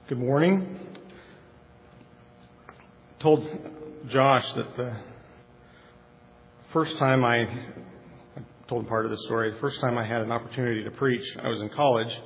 Good morning. I told Josh that the first time I told him part of the story. The first time I had an opportunity to preach, I was in college.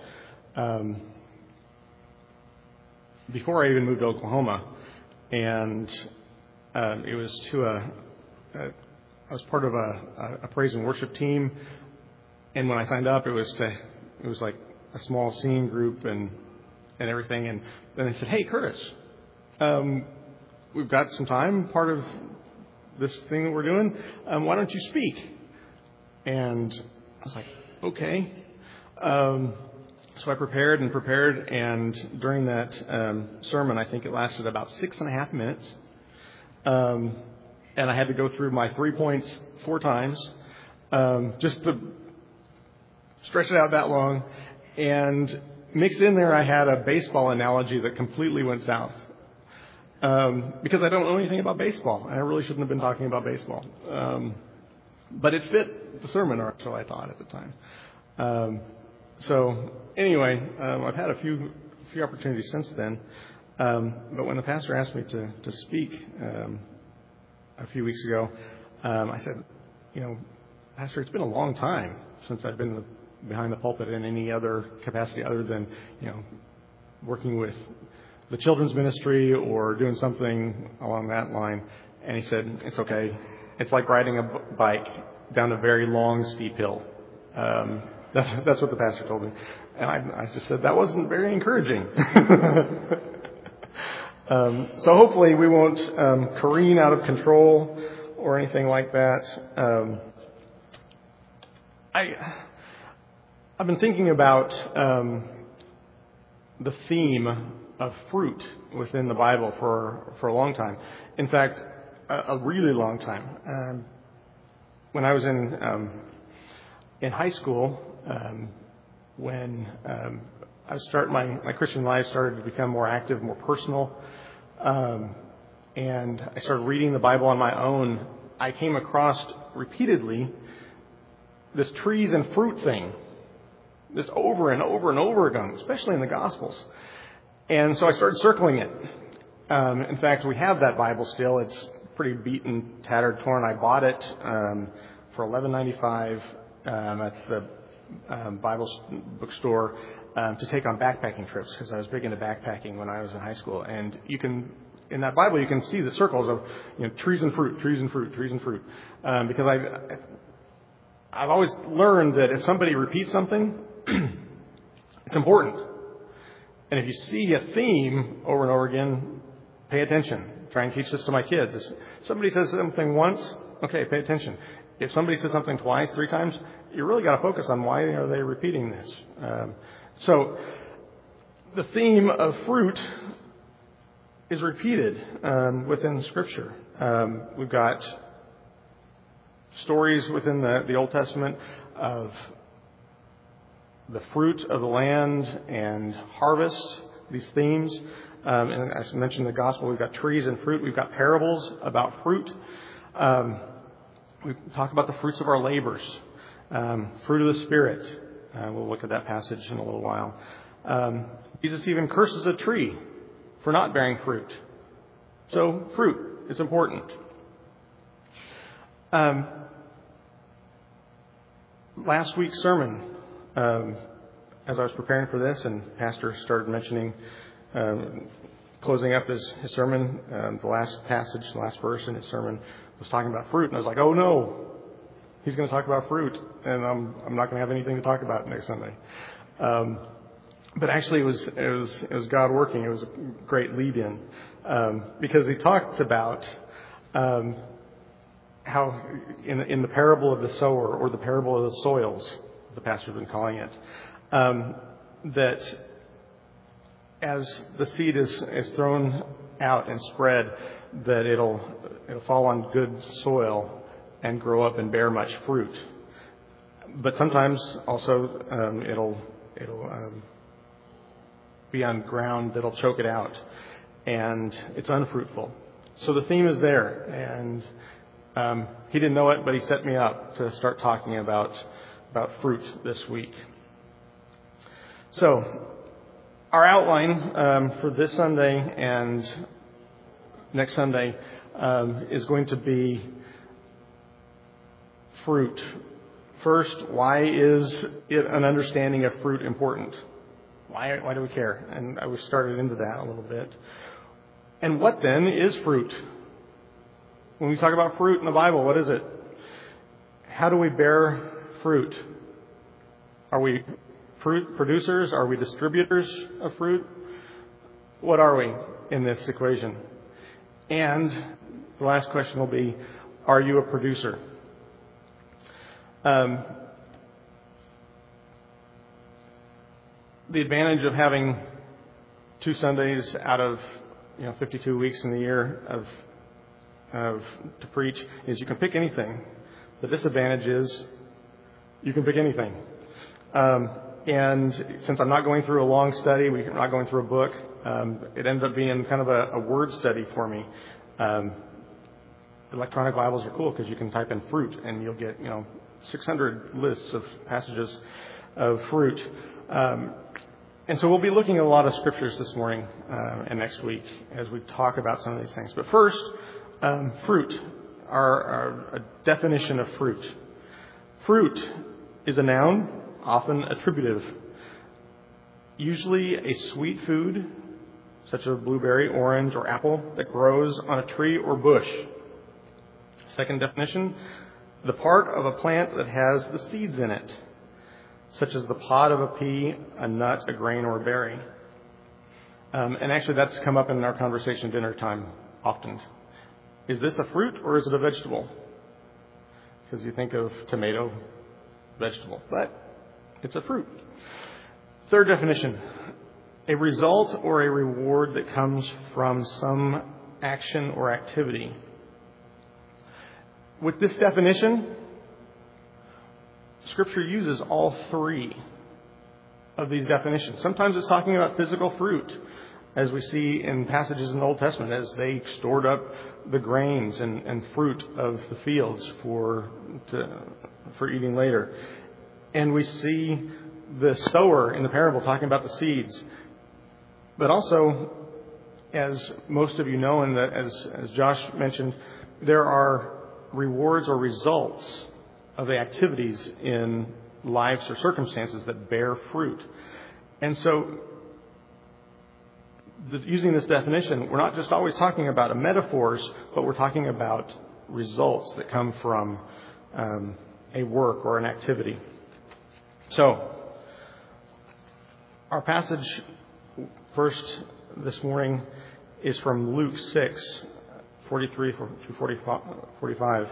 Before I even moved to Oklahoma, and it was to I was part of a praise and worship team. And when I signed up, it was like a small singing group and everything. And then they said, "Hey, Curtis, we've got some time, part of this thing that we're doing. Why don't you speak?" And I was like, "Okay." So I prepared, and during that sermon, I think it lasted about 6.5 minutes. And I had to go through my 3 points 4 times, just to stretch it out that long. And mixed in there, I had a baseball analogy that completely went south. Because I don't know anything about baseball, and I really shouldn't have been talking about baseball. But it fit the sermon, or so I thought at the time. So anyway, I've had a few opportunities since then. But when the pastor asked me to speak a few weeks ago, I said, "Pastor, it's been a long time since I've been behind the pulpit in any other capacity other than, working with the children's ministry or doing something along that line." And he said, "It's okay. It's like riding a bike down a very long, steep hill." That's what the pastor told me. And I just said, that wasn't very encouraging. So hopefully we won't careen out of control or anything like that. I've been thinking about the theme of fruit within the Bible for a long time. In fact, a really long time. When I was in high school, when my Christian life started to become more active, more personal, and I started reading the Bible on my own, I came across repeatedly this trees and fruit thing, just over and over and over again, especially in the Gospels. And so I started circling it. In fact, we have that Bible still. It's pretty beaten, tattered, torn. I bought it for $11.95 at the Bible bookstore to take on backpacking trips, because I was big into backpacking when I was in high school. And in that Bible, you can see the circles of trees and fruit, trees and fruit, trees and fruit, because I've always learned that if somebody repeats something, it's important. And if you see a theme over and over again, pay attention. Try and teach this to my kids. If somebody says something once, okay, pay attention. If somebody says something twice, 3 times, you really got to focus on why are they repeating this. So the theme of fruit is repeated within Scripture. We've got stories within the Old Testament of the fruit of the land and harvest, these themes. And as I mentioned in the gospel, we've got trees and fruit. We've got parables about fruit. We talk about the fruits of our labors, fruit of the Spirit. We'll look at that passage in a little while. Jesus even curses a tree for not bearing fruit. So fruit is important. Last week's sermon, as I was preparing for this, and Pastor started mentioning, closing up his sermon, the last passage, the last verse in his sermon was talking about fruit, and I was like, "Oh no, he's going to talk about fruit, and I'm not going to have anything to talk about next Sunday." But actually, it was God working. It was a great lead-in, because he talked about how in the parable of the sower, or the parable of the soils, the pastor's been calling it, that as the seed is thrown out and spread, that it'll fall on good soil and grow up and bear much fruit. But sometimes also it'll be on ground that'll choke it out, and it's unfruitful. So the theme is there, and he didn't know it, but he set me up to start talking about fruit this week. So Our outline for this Sunday and next Sunday is going to be fruit. First, why is an understanding of fruit important? Why do we care? And I was started into that a little bit. And what then is fruit? When we talk about fruit in the Bible, what is it? How do we bear fruit? Are we fruit producers? Are we distributors of fruit? What are we in this equation? And the last question will be, are you a producer? The advantage of having 2 Sundays out of 52 weeks in the year to preach is you can pick anything. The disadvantage is you can pick anything. And since I'm not going through a long study, we're not going through a book, it ended up being kind of a word study for me. Electronic Bibles are cool because you can type in fruit and you'll get 600 lists of passages of fruit. And so we'll be looking at a lot of scriptures this morning and next week as we talk about some of these things. But first, fruit, a definition of fruit. Fruit is a noun, often attributive. Usually a sweet food, such as a blueberry, orange, or apple, that grows on a tree or bush. Second definition, the part of a plant that has the seeds in it, such as the pod of a pea, a nut, a grain, or a berry. And actually that's come up in our conversation dinner time often. Is this a fruit or is it a vegetable? Because you think of tomato, vegetable, but it's a fruit. Third definition, a result or a reward that comes from some action or activity. With this definition, Scripture uses all 3 of these definitions. Sometimes it's talking about physical fruit, as we see in passages in the Old Testament, as they stored up the grains and fruit of the fields for eating later. And we see the sower in the parable talking about the seeds. But also, as most of you know, and as Josh mentioned, there are rewards or results of the activities in lives or circumstances that bear fruit. And so, using this definition, we're not just always talking about metaphors, but we're talking about results that come from a work or an activity. So, our passage first this morning is from Luke 6, 43 through 45.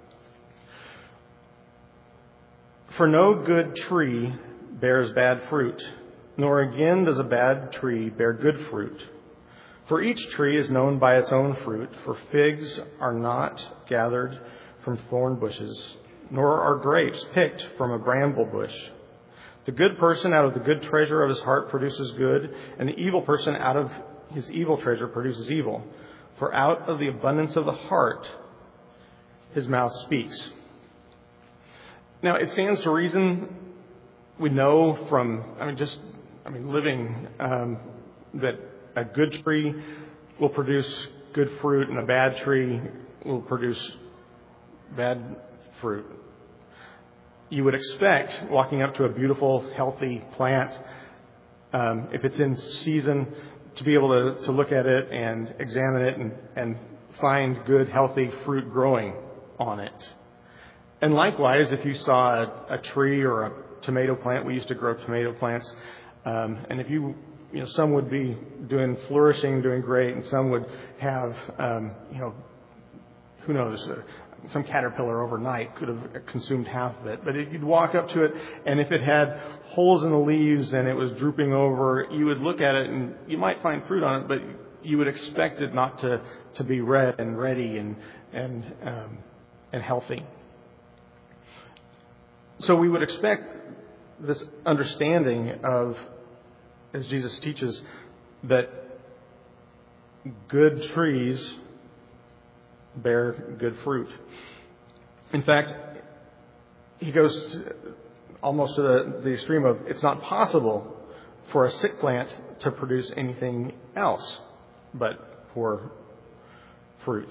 For no good tree bears bad fruit, nor again does a bad tree bear good fruit. For each tree is known by its own fruit, for figs are not gathered from thorn bushes, nor are grapes picked from a bramble bush. The good person out of the good treasure of his heart produces good, and the evil person out of his evil treasure produces evil. For out of the abundance of the heart, his mouth speaks. Now, it stands to reason, we know from, living, that a good tree will produce good fruit and a bad tree will produce bad fruit. You would expect, walking up to a beautiful, healthy plant, if it's in season, to be able to look at it and examine it and find good, healthy fruit growing on it. And likewise, if you saw a tree or a tomato plant, we used to grow tomato plants, and if some would be flourishing, doing great, and some would have, who knows, some caterpillar overnight could have consumed half of it. But you'd walk up to it, and if it had holes in the leaves and it was drooping over, you would look at it and you might find fruit on it, but you would expect it not to be red and ready and healthy. So we would expect this understanding of, as Jesus teaches, that good trees bear good fruit. In fact, he goes almost to the extreme of it's not possible for a sick plant to produce anything else but poor fruit.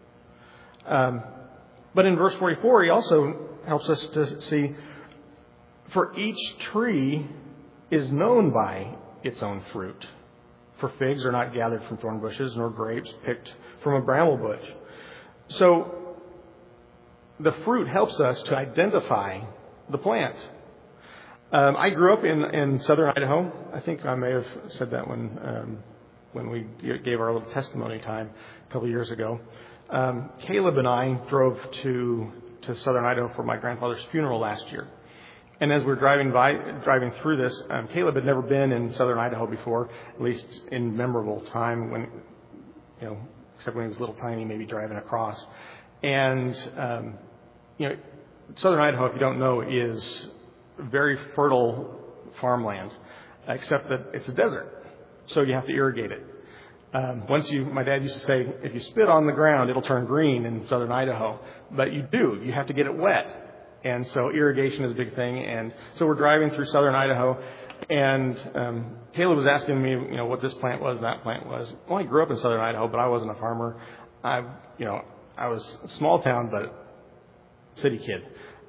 But in verse 44, he also helps us to see, for each tree is known by its own fruit. For figs are not gathered from thorn bushes, nor grapes picked from a bramble bush. So the fruit helps us to identify the plant. I grew up in southern Idaho. I think I may have said that when we gave our little testimony time a couple of years ago. Caleb and I drove to southern Idaho for my grandfather's funeral last year. And as we were driving through this, Caleb had never been in southern Idaho before, at least in memorable time, when, except when he was little tiny, maybe driving across. And, southern Idaho, if you don't know, is very fertile farmland, except that it's a desert, so you have to irrigate it. My dad used to say, if you spit on the ground, it'll turn green in southern Idaho, but you have to get it wet. And so irrigation is a big thing. And so we're driving through southern Idaho, and Caleb was asking me, what this plant was and that plant was. Well, I grew up in southern Idaho, but I wasn't a farmer. I was a small town, but city kid.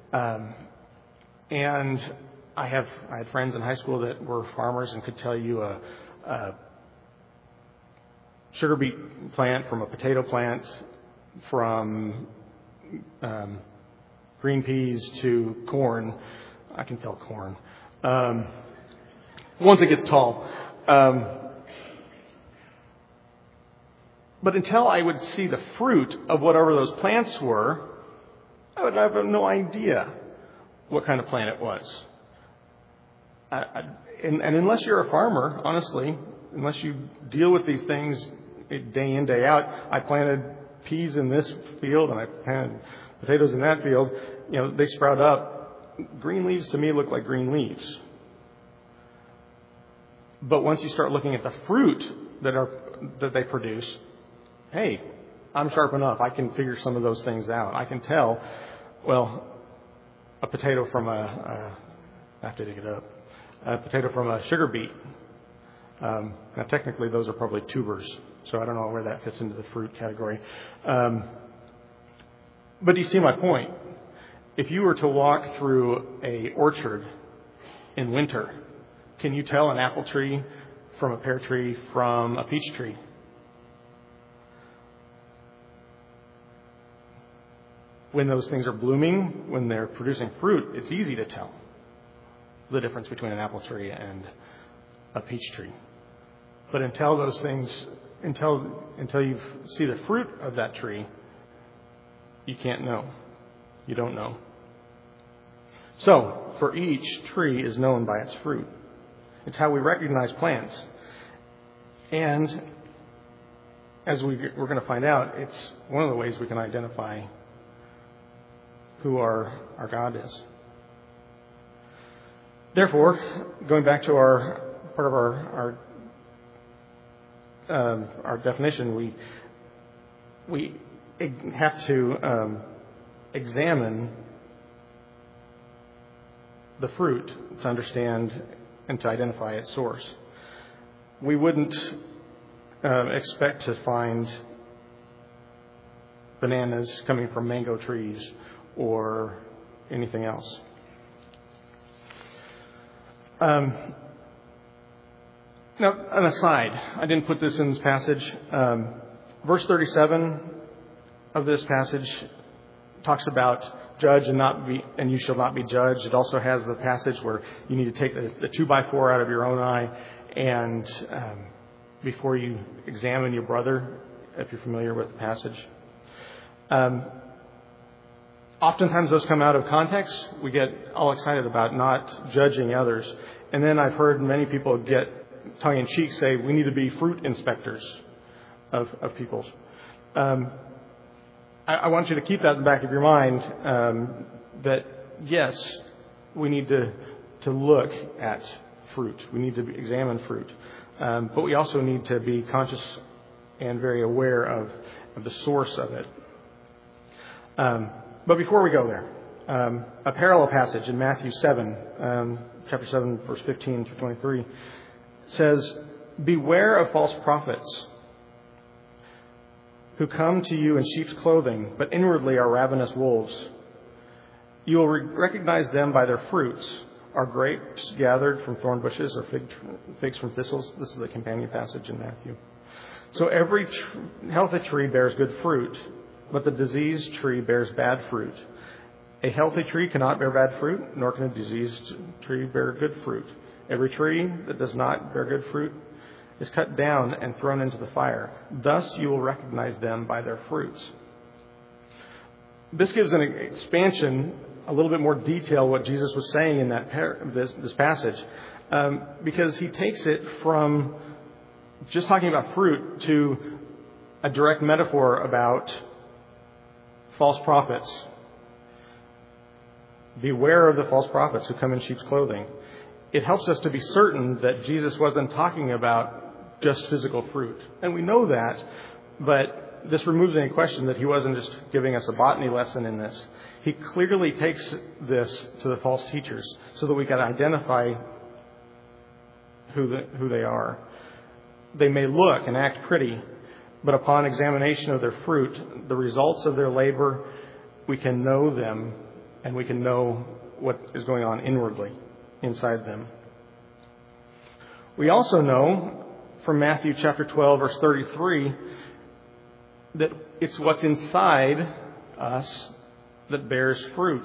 And I had friends in high school that were farmers and could tell you a sugar beet plant from a potato plant, from green peas to corn. I can tell corn. Once it gets tall. But until I would see the fruit of whatever those plants were, I would have no idea what kind of plant it was. And unless you're a farmer, honestly, unless you deal with these things day in, day out, I planted peas in this field and I planted potatoes in that field, they sprout up. Green leaves to me look like green leaves. But once you start looking at the fruit that they produce, hey, I'm sharp enough. I can figure some of those things out. I can tell, a potato from I have to dig it up. A potato from a sugar beet. Now, technically, those are probably tubers, so I don't know where that fits into the fruit category. But do you see my point? If you were to walk through a orchard in winter, can you tell an apple tree from a pear tree from a peach tree? When those things are blooming, when they're producing fruit, it's easy to tell the difference between an apple tree and a peach tree. But until you see the fruit of that tree, you can't know. You don't know. So, for each tree is known by its fruit. It's how we recognize plants. And as we're going to find out, it's one of the ways we can identify who our God is. Therefore, going back to part of our definition, we have to examine the fruit to understand and to identify its source. We wouldn't expect to find bananas coming from mango trees or anything else. Now, an aside, I didn't put this in this passage. Verse 37 of this passage talks about judge and you shall not be judged. It also has the passage where you need to take the 2x4 out of your own eye and before you examine your brother, if you're familiar with the passage. Oftentimes those come out of context. We get all excited about not judging others. And then I've heard many people get tongue-in-cheek say we need to be fruit inspectors of people. I want you to keep that in the back of your mind, that yes, we need to look at fruit. We need to examine fruit. But we also need to be conscious and very aware of the source of it. But before we go there, a parallel passage in Matthew 7, chapter 7, verse 15 through 23, says, "Beware of false prophets who come to you in sheep's clothing, but inwardly are ravenous wolves. You will recognize them by their fruits. Are grapes gathered from thorn bushes or figs from thistles?" This is the companion passage in Matthew. "So every healthy tree bears good fruit, but the diseased tree bears bad fruit. A healthy tree cannot bear bad fruit, nor can a diseased tree bear good fruit. Every tree that does not bear good fruit is cut down and thrown into the fire. Thus you will recognize them by their fruits." This gives an expansion, a little bit more detail, what Jesus was saying in this passage, because he takes it from just talking about fruit to a direct metaphor about false prophets. Beware of the false prophets who come in sheep's clothing. It helps us to be certain that Jesus wasn't talking about just physical fruit. And we know that, but this removes any question that he wasn't just giving us a botany lesson in this. He clearly takes this to the false teachers so that we can identify who they are. They may look and act pretty, but upon examination of their fruit, the results of their labor, we can know them, and we can know what is going on inwardly inside them. We also know from Matthew chapter 12, verse 33, that it's what's inside us that bears fruit.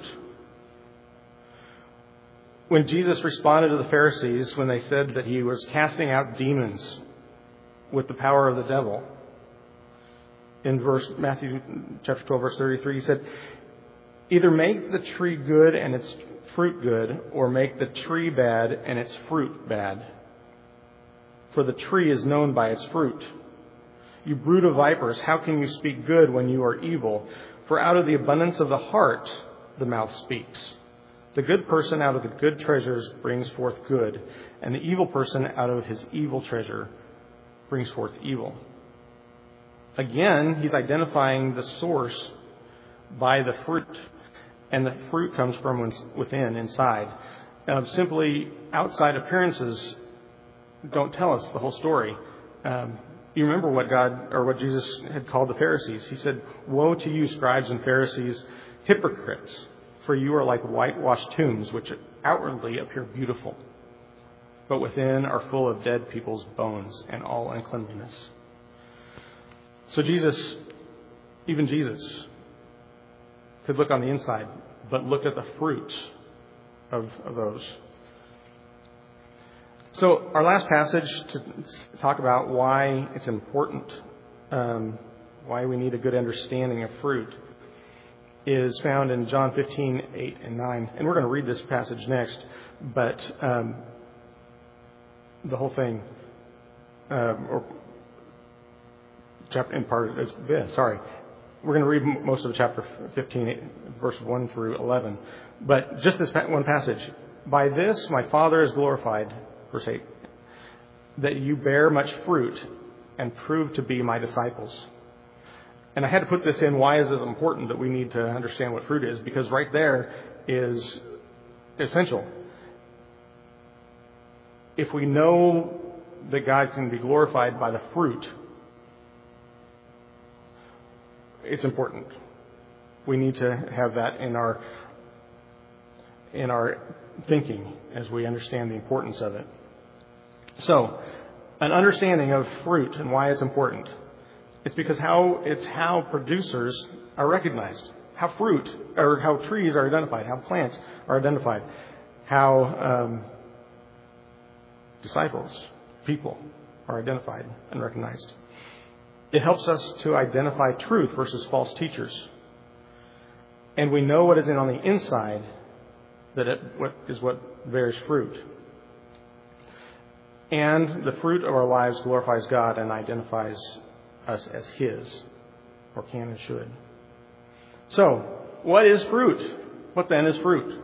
When Jesus responded to the Pharisees when they said that he was casting out demons with the power of the devil, in Matthew chapter 12, verse 33, he said, "Either make the tree good and its fruit good, or make the tree bad and its fruit bad. For the tree is known by its fruit. You brood of vipers, how can you speak good when you are evil? For out of the abundance of the heart the mouth speaks. The good person out of the good treasures brings forth good, and the evil person out of his evil treasure brings forth evil." Again, he's identifying the source by the fruit, and the fruit comes from within, inside. Simply outside appearances don't tell us the whole story. You remember what Jesus had called the Pharisees. He said, "Woe to you, scribes and Pharisees, hypocrites, for you are like whitewashed tombs, which outwardly appear beautiful, but within are full of dead people's bones and all uncleanliness." So even Jesus, could look on the inside, but look at the fruit of those. So our last passage to talk about why it's important, why we need a good understanding of fruit, is found in John 15, 8 and 9. And we're going to read this passage next, but the whole thing, or chapter in part, we're going to read most of chapter 15, verse 1 through 11. But just this one passage. "By this my Father is glorified," verse 8, "that you bear much fruit and prove to be my disciples." And I had to put this in. Why is it important that we need to understand what fruit is? Because right there is essential. If we know that God can be glorified by the fruit, it's important. We need to have that in our thinking as we understand the importance of it. So, an understanding of fruit and why it's important. It's because how producers are recognized, how trees are identified, how plants are identified, how disciples, people, are identified and recognized. It helps us to identify truth versus false teachers. And we know what is on the inside, what bears fruit. And the fruit of our lives glorifies God and identifies us as His, or can and should. So, what is fruit? What then is fruit?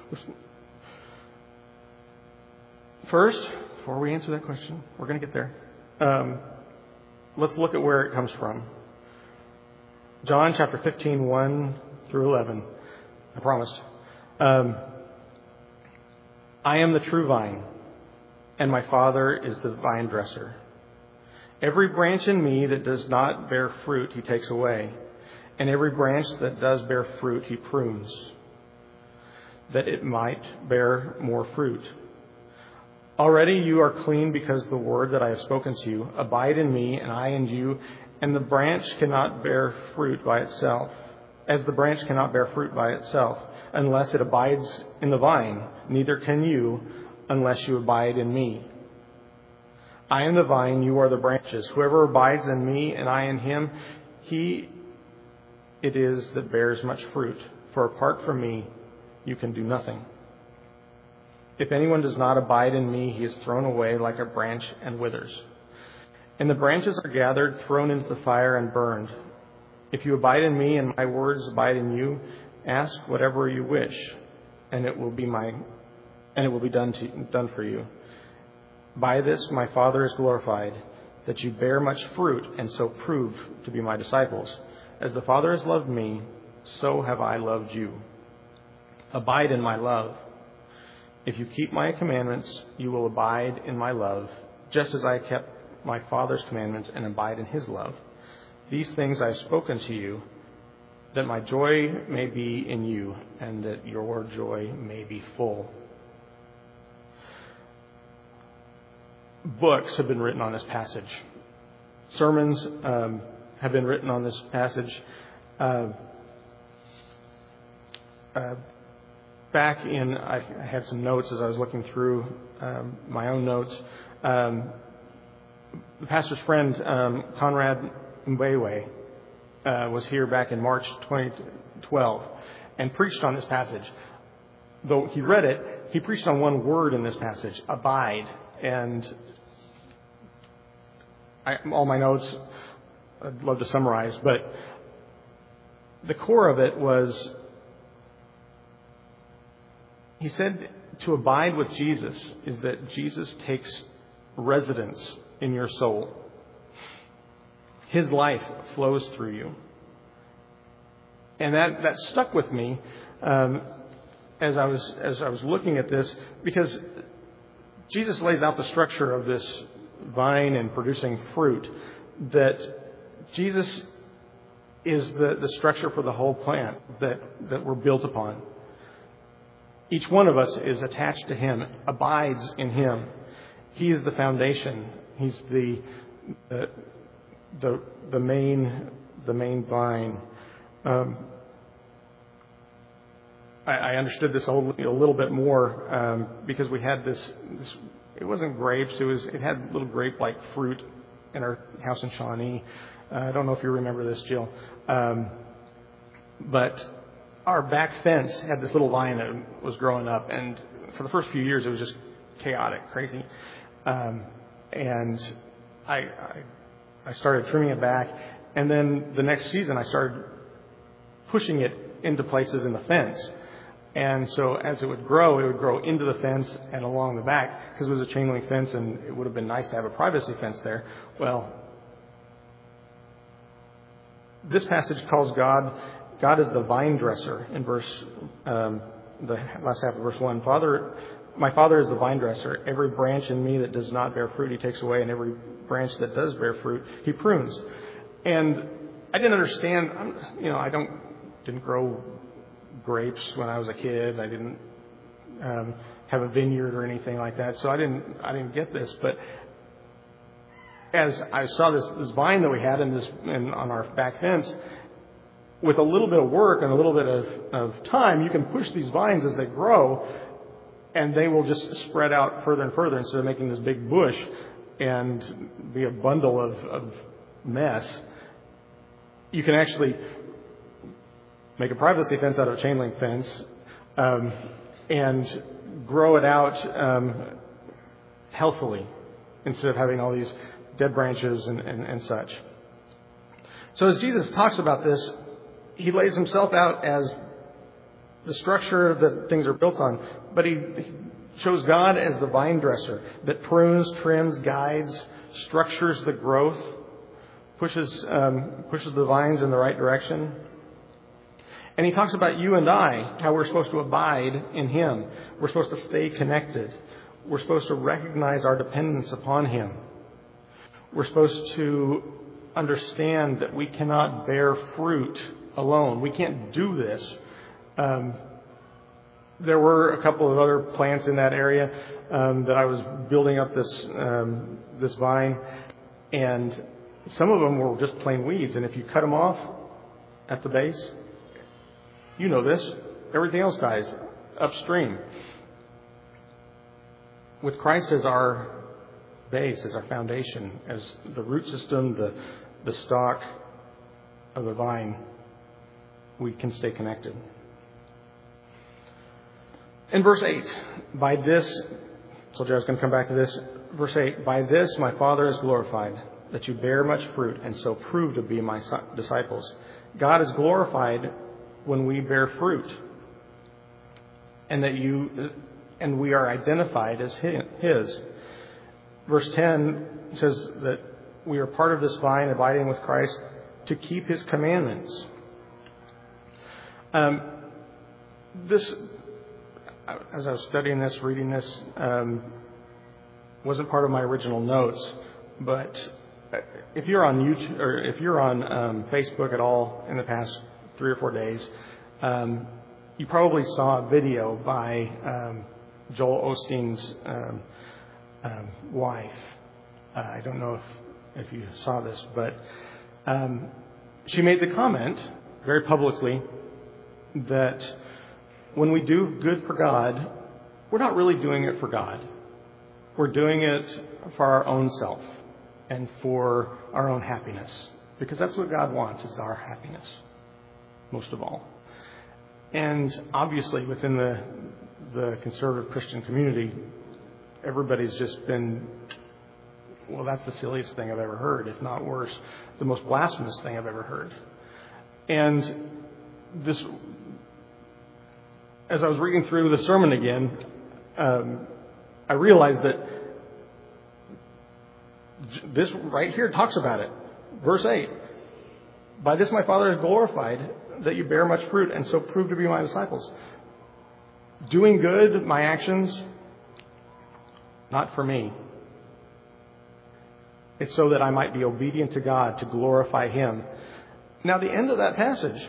First, before we answer that question, we're going to get there. Let's look at where it comes from. John chapter 15, 1 through 11. I promised. "I am the true vine, and my Father is the vine dresser. Every branch in me that does not bear fruit, he takes away. And every branch that does bear fruit, he prunes, that it might bear more fruit. Already you are clean because of the word that I have spoken to you. Abide in me, and I in you. And the branch cannot bear fruit by itself, as the branch cannot bear fruit by itself, unless it abides in the vine. Neither can you, unless you abide in me. I am the vine, you are the branches. Whoever abides in me and I in him, he it is that bears much fruit. For apart from me, you can do nothing. If anyone does not abide in me, he is thrown away like a branch and withers. And the branches are gathered, thrown into the fire, and burned. If you abide in me and my words abide in you, ask whatever you wish, and it will be done for you. By this my Father is glorified, that you bear much fruit and so prove to be my disciples. As the Father has loved me, so have I loved you. Abide in my love. If you keep my commandments, you will abide in my love, just as I kept my Father's commandments and abide in his love. These things I have spoken to you, that my joy may be in you, and that your joy may be full. Books have been written on this passage. Sermons have been written on this passage. Back in, I had some notes as I was looking through my own notes. The pastor's friend, Conrad Mbewe, was here back in March 2012 and preached on this passage. Though he read it, he preached on one word in this passage, abide. And all my notes, I'd love to summarize, but the core of it was, he said to abide with Jesus is that Jesus takes residence in your soul. His life flows through you. And that stuck with me as I was looking at this, because Jesus lays out the structure of this vine and producing fruit, that Jesus is the structure for the whole plant that we're built upon. Each one of us is attached to him, abides in him. He is the foundation. He's the main vine. I understood this a little bit more because we had this. It wasn't grapes. It had little grape-like fruit in our house in Shawnee. I don't know if you remember this, Jill, but our back fence had this little vine that was growing up, and for the first few years it was just chaotic, crazy. And I started trimming it back, and then the next season I started pushing it into places in the fence. And so as it would grow into the fence and along the back, because it was a chain link fence, and it would have been nice to have a privacy fence there. Well, this passage calls God is the vine dresser in the last half of verse 1. My Father is the vine dresser. Every branch in me that does not bear fruit, he takes away, and every branch that does bear fruit, he prunes. And I didn't understand. I didn't grow grapes when I was a kid. I didn't have a vineyard or anything like that, so I didn't get this. But as I saw this vine that we had on our back fence, with a little bit of work and a little bit of time, you can push these vines as they grow, and they will just spread out further and further instead of making this big bush and be a bundle of mess. You can actually make a privacy fence out of a chain link fence and grow it out healthily instead of having all these dead branches and such. So as Jesus talks about this, he lays himself out as the structure that things are built on, but he shows God as the vine dresser that prunes, trims, guides, structures the growth, pushes the vines in the right direction. And he talks about you and I, how we're supposed to abide in him. We're supposed to stay connected. we're supposed to recognize our dependence upon Him. We're supposed to understand that we cannot bear fruit alone. We can't do this. There were a couple of other plants in that area that I was building up this vine, and some of them were just plain weeds. And if you cut them off at the base, you know this, everything else dies upstream. With Christ as our base, as our foundation, as the root system, the stalk of the vine, we can stay connected. In verse 8, by this, so I was going to come back to this. Verse 8, by this my Father is glorified, that you bear much fruit and so prove to be my disciples. God is glorified when we bear fruit, and and we are identified as His. Verse 10 says that we are part of this vine, abiding with Christ, to keep His commandments. This, as I was studying this, reading this, wasn't part of my original notes, but if you're on YouTube or if you're on Facebook at all in the past 3 or 4 days, you probably saw a video by Joel Osteen's wife. I don't know if you saw this, but she made the comment very publicly that when we do good for God, we're not really doing it for God. We're doing it for our own self and for our own happiness, because that's what God wants, is our happiness, most of all. And obviously within the conservative Christian community, everybody's just been, well, that's the silliest thing I've ever heard, if not worse, the most blasphemous thing I've ever heard. And this, as I was reading through the sermon again, I realized that this right here talks about it. Verse 8, by this my Father is glorified, that you bear much fruit and so prove to be my disciples. Doing good, my actions, not for me. It's so that I might be obedient to God, to glorify Him. Now the end of that passage,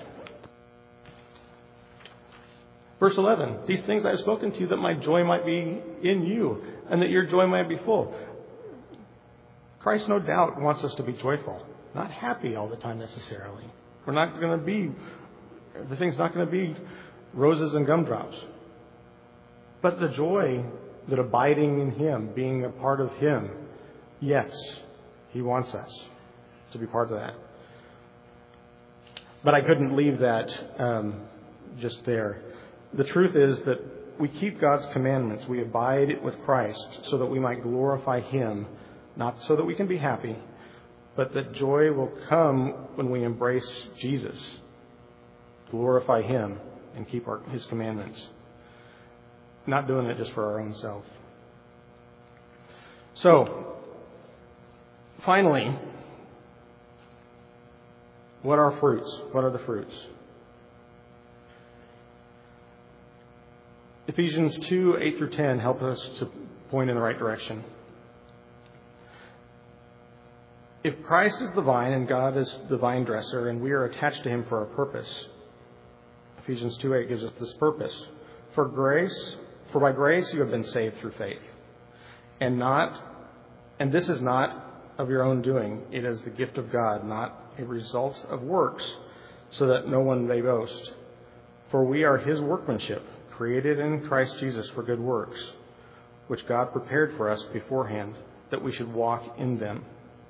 verse 11, these things I have spoken to you that my joy might be in you and that your joy might be full. Christ no doubt wants us to be joyful, not happy all the time necessarily. We're not going to be, everything's not going to be roses and gumdrops. But the joy that abiding in Him, being a part of Him, yes, He wants us to be part of that. But I couldn't leave that just there. The truth is that we keep God's commandments. We abide with Christ so that we might glorify Him, not so that we can be happy, but that joy will come when we embrace Jesus, glorify Him, and keep His commandments. Not doing it just for our own self. So, finally, what are fruits? What are the fruits? Ephesians 2, 8 through 10 help us to point in the right direction. If Christ is the vine and God is the vine dresser and we are attached to Him for a purpose, Ephesians 2, 8 gives us this purpose. For by grace you have been saved through faith. And this is not of your own doing. It is the gift of God, not a result of works, so that no one may boast. For we are His workmanship, created in Christ Jesus for good works, which God prepared for us beforehand, that we should walk in them.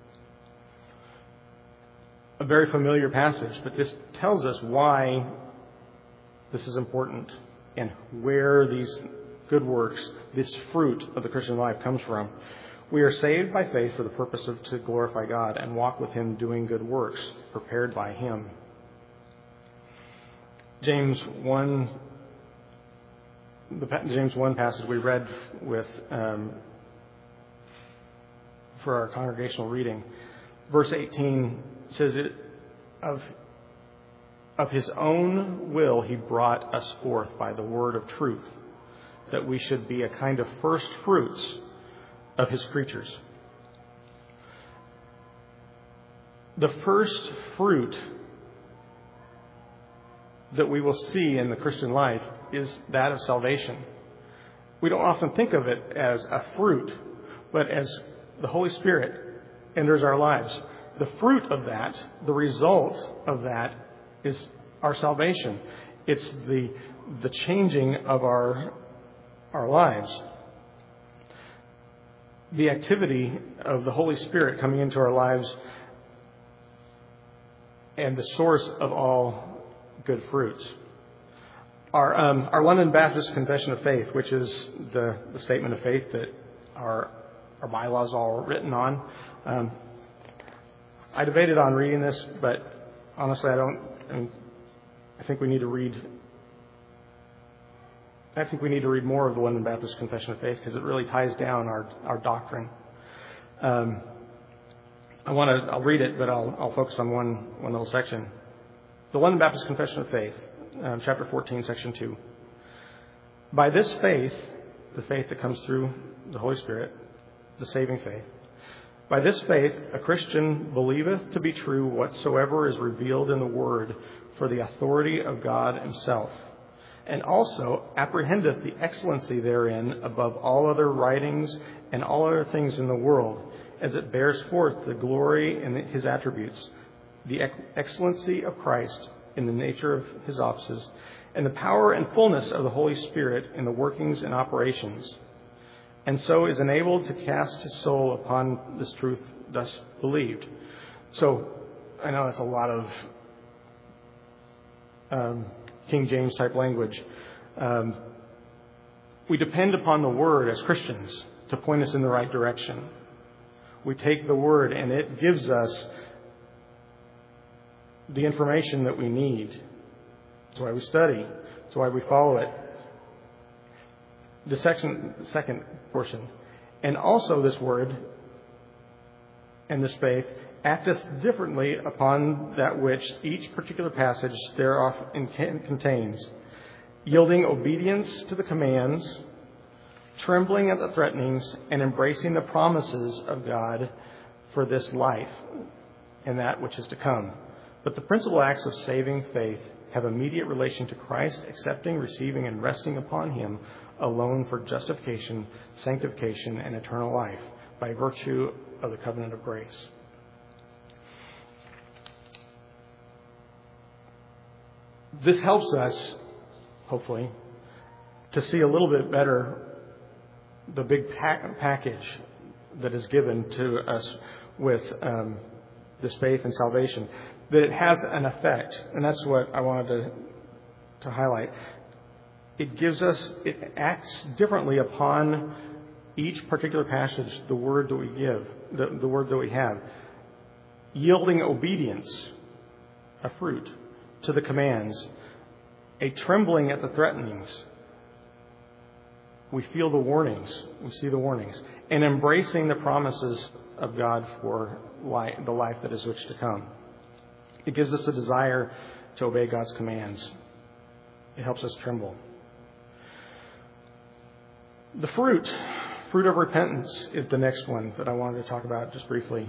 A very familiar passage, but this tells us why this is important and where these good works, this fruit of the Christian life comes from. We are saved by faith for the purpose of to glorify God and walk with Him doing good works prepared by Him. James 1 passage we read with for our congregational reading, verse 18 says it of His own will He brought us forth by the word of truth, that we should be a kind of first fruits of his creatures. The first fruit that we will see in the Christian life is that of salvation. We don't often think of it as a fruit, but as the Holy Spirit enters our lives. The fruit of that, the result of that, is our salvation. It's the changing of our lives. The activity of the Holy Spirit coming into our lives and the source of all good fruits. Our London Baptist Confession of Faith, which is the statement of faith that our bylaws are written on. I debated on reading this, but honestly, I think we need to read more of the London Baptist Confession of Faith because it really ties down our doctrine. I'll read it, but I'll focus on one little section. The London Baptist Confession of Faith, chapter 14, section 2. By this faith, the faith that comes through the Holy Spirit, the saving faith, by this faith a Christian believeth to be true whatsoever is revealed in the Word for the authority of God himself, and also apprehendeth the excellency therein above all other writings and all other things in the world, as it bears forth the glory in his attributes, the excellency of Christ in the nature of his offices, and the power and fullness of the Holy Spirit in the workings and operations, and so is enabled to cast his soul upon this truth thus believed. So, I know that's a lot of King James type language. We depend upon the Word as Christians to point us in the right direction. We take the Word and it gives us the information that we need. That's why we study. That's why we follow it. The second portion. And also this Word and this faith acteth differently upon that which each particular passage thereof contains, yielding obedience to the commands, trembling at the threatenings, and embracing the promises of God for this life and that which is to come. But the principal acts of saving faith have immediate relation to Christ, accepting, receiving, and resting upon him alone for justification, sanctification, and eternal life by virtue of the covenant of grace. This helps us, hopefully, to see a little bit better the big package that is given to us with this faith and salvation, that it has an effect. And that's what I wanted to highlight. It acts differently upon each particular passage, the word that we give, the word that we have. Yielding obedience, a fruit, to the commands, a trembling at the threatenings. We feel the warnings. We see the warnings. And embracing the promises of God for the life that is which to come. It gives us a desire to obey God's commands. It helps us tremble. The fruit of repentance, is the next one that I wanted to talk about just briefly.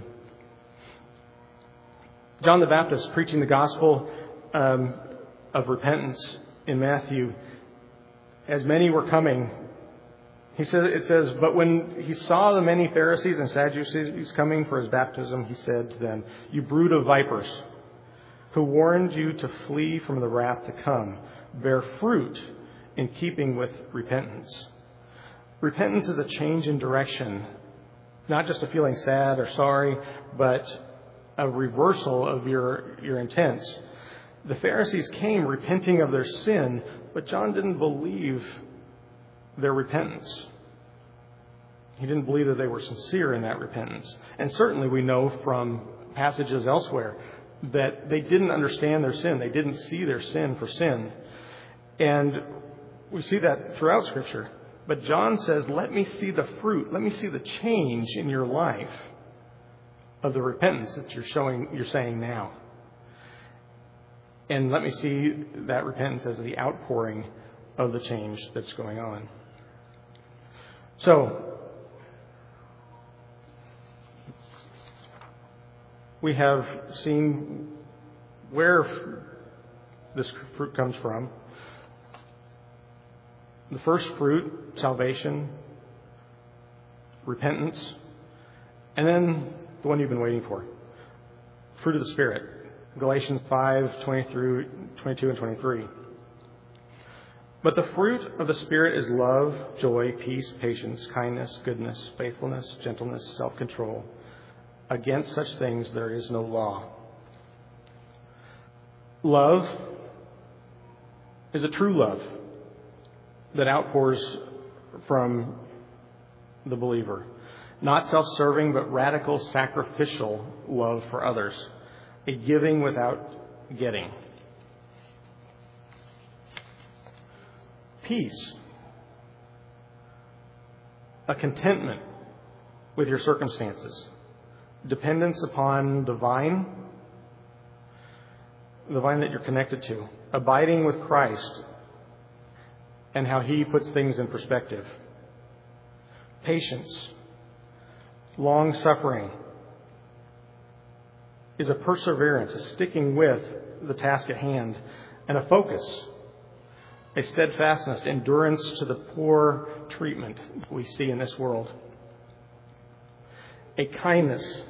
John the Baptist, preaching the gospel of repentance in Matthew, as many were coming, it says, but when he saw the many Pharisees and Sadducees coming for his baptism, he said to them, "You brood of vipers, who warned you to flee from the wrath to come, bear fruit in keeping with repentance." Repentance is a change in direction, not just a feeling sad or sorry, but a reversal of your intents. The Pharisees came repenting of their sin, but John didn't believe their repentance. He didn't believe that they were sincere in that repentance. And certainly we know from passages elsewhere that they didn't understand their sin. They didn't see their sin for sin. And we see that throughout Scripture. But John says, let me see the fruit. Let me see the change in your life of the repentance that you're saying now. And let me see that repentance as the outpouring of the change that's going on. So, we have seen where this fruit comes from. The first fruit, salvation, repentance, and then the one you've been waiting for, fruit of the Spirit. Galatians 5:20 through 22 and 23. But the fruit of the Spirit is love, joy, peace, patience, kindness, goodness, faithfulness, gentleness, self-control. Against such things there is no law. Love is a true love that outpours from the believer. Not self-serving, but radical, sacrificial love for others. A giving without getting. Peace. A contentment with your circumstances. Dependence upon the vine that you're connected to. Abiding with Christ and how He puts things in perspective. Patience. Long-suffering is a perseverance, a sticking with the task at hand, and a focus, a steadfastness, endurance to the poor treatment we see in this world. A kindness,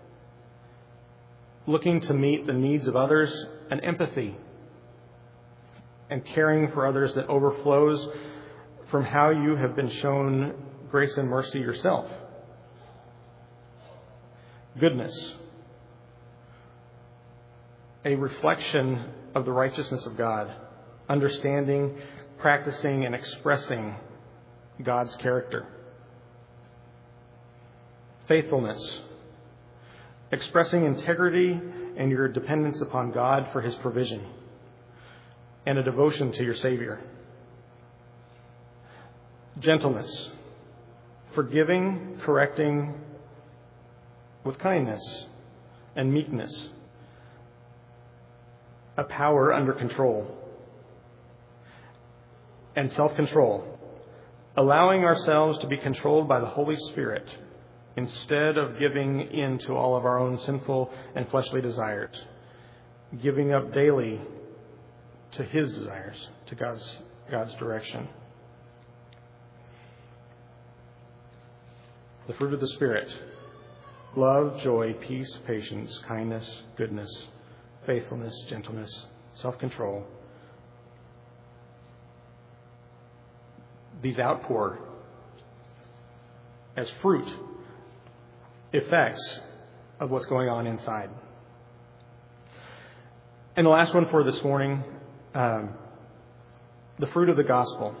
looking to meet the needs of others, an empathy, and caring for others that overflows from how you have been shown grace and mercy yourself. Goodness, a reflection of the righteousness of God, understanding, practicing, and expressing God's character. Faithfulness, expressing integrity and your dependence upon God for His provision, and a devotion to your Savior. Gentleness, forgiving, correcting with kindness and meekness, a power under control. And self-control, allowing ourselves to be controlled by the Holy Spirit instead of giving in to all of our own sinful and fleshly desires, giving up daily to His desires, to God's direction. The fruit of the Spirit: love, joy, peace, patience, kindness, goodness, faithfulness, gentleness, self-control. These outpour as fruit effects of what's going on inside. And the last one for this morning, the fruit of the gospel.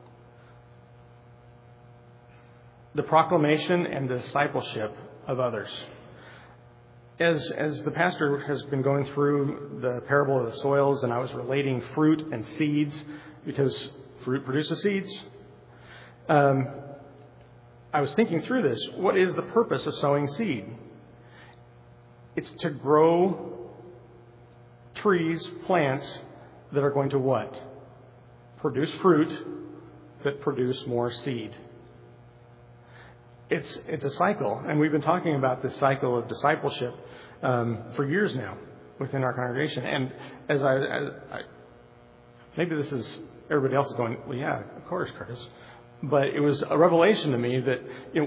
The proclamation and the discipleship of others. As the pastor has been going through the parable of the soils, and I was relating fruit and seeds, because fruit produces seeds, I was thinking through this. What is the purpose of sowing seed? It's to grow trees, plants that are going to what? Produce fruit that produce more seed. It's a cycle, and we've been talking about this cycle of discipleship for years now within our congregation. And as I maybe this is everybody else is going, well, yeah, of course, Curtis. But it was a revelation to me that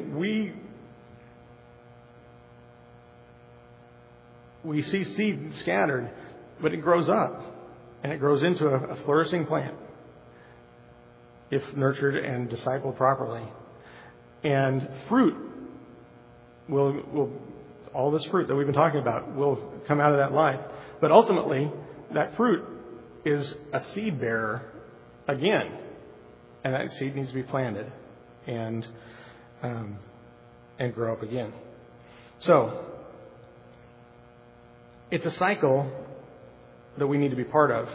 we see seed scattered, but it grows up and it grows into a flourishing plant if nurtured and discipled properly. And fruit will all this fruit that we've been talking about will come out of that life. But ultimately, that fruit is a seed bearer again. And that seed needs to be planted and grow up again. So, it's a cycle that we need to be part of.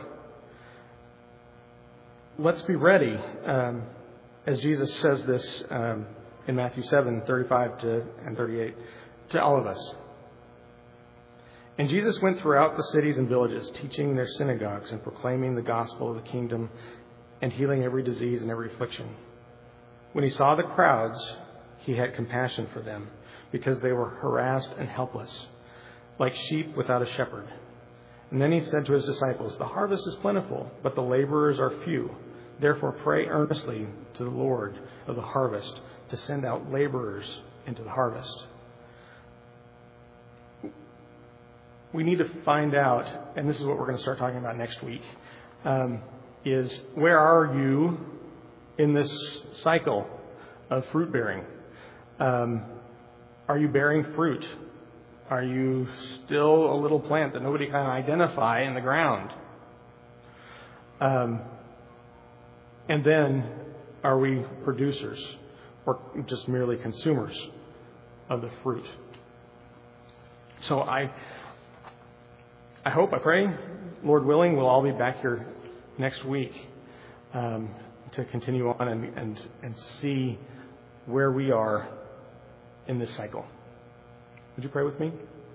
Let's be ready, as Jesus says this in Matthew 7:35 and 38, to all of us. And Jesus went throughout the cities and villages, teaching in their synagogues and proclaiming the gospel of the kingdom and healing every disease and every affliction. When he saw the crowds, he had compassion for them, because they were harassed and helpless, like sheep without a shepherd. And then he said to his disciples, "The harvest is plentiful, but the laborers are few. Therefore pray earnestly to the Lord of the harvest to send out laborers into the harvest." We need to find out, and this is what we're going to start talking about next week, is where are you in this cycle of fruit bearing? Are you bearing fruit? Are you still a little plant that nobody can identify in the ground? And then, are we producers or just merely consumers of the fruit? So I hope, I pray, Lord willing, we'll all be back here next week to continue on and see where we are in this cycle. Would you pray with me?